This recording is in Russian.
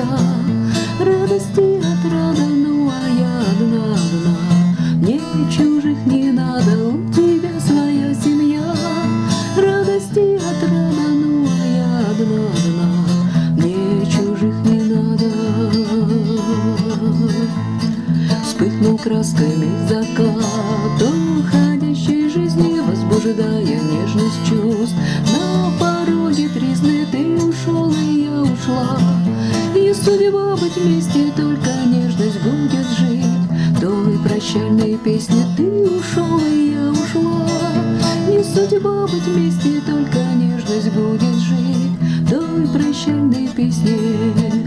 Радости отрада, ну а я одна. Мне чужих не надо, у тебя своя семья. Радости отрада, ну а я одна. Мне чужих не надо. Вспыхнул красками закат уходящей жизни, возбуждая нежность чувств. На пороге тризны ты ушел, и я ушла. И судьба быть вместе, только нежность будет жить. Той прощальной песни ты ушел, и я ушла. Не судьба быть вместе, только нежность будет жить. Той прощальной песни.